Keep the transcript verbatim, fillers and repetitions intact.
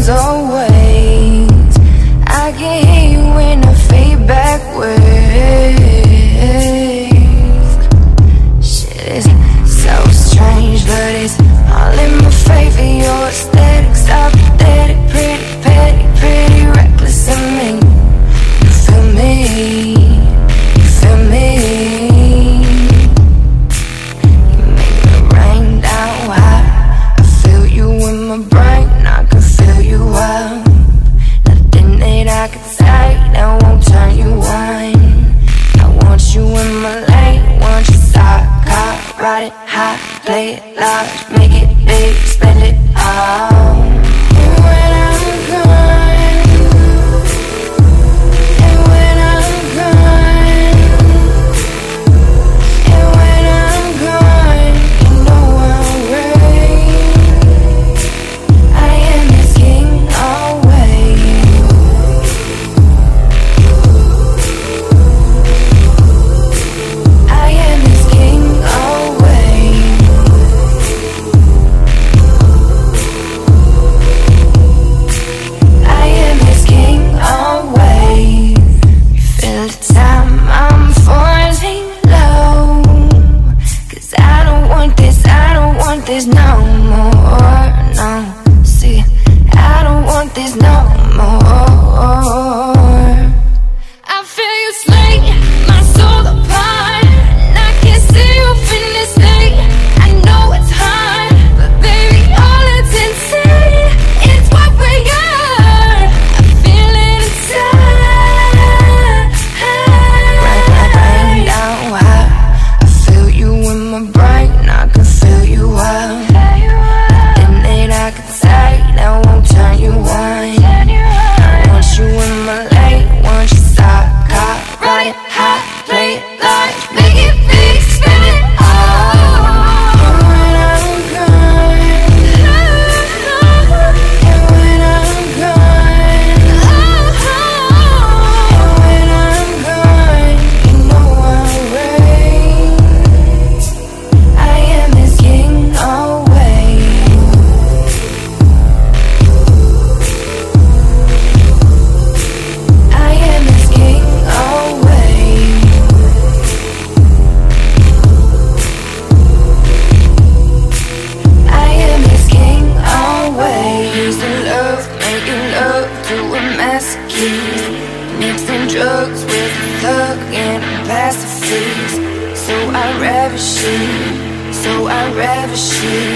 friends always. I can hear you in the feedback waves. Shit is so strange, but it's all in my favor. Your aesthetics are pathetic, pretty petty, pretty reckless of me. You feel me? You feel me? You make me rain down hot. I feel you in my brain, I can feel you out. Nothing that I can say that won't turn you on. I want you in my lane, want you side car, ride it high, play it loud, make it big, spend it all. And when I'm gone, and when I'm gone, and when I'm gone, you know I'll reign. I am his king always. I am his king always. I am his king always. You feel the time I'm falling low, 'cause I don't want this, I don't want this no more, no. See, I don't want this no more. I feel you slay my soul apart, and I can't see you finish late. I know it's hard, but baby, all it's insane. It's what we are. I feel it inside. Rain, rain, rain down hot. I feel you in my brain, I can feel you out. Nothing that I can say that won't turn you on. I want you in my lane, want you side car, ride it high, play it loud, make it big, spend it all. And when I'm gone, and when I'm gone, and when I'm gone, you know I'll reign. I am his king always. I am his king always. I am his king always. Using love, making love to a masochist, mixing drugs with a thug and a pacifist. So I ravish it, so I ravish it.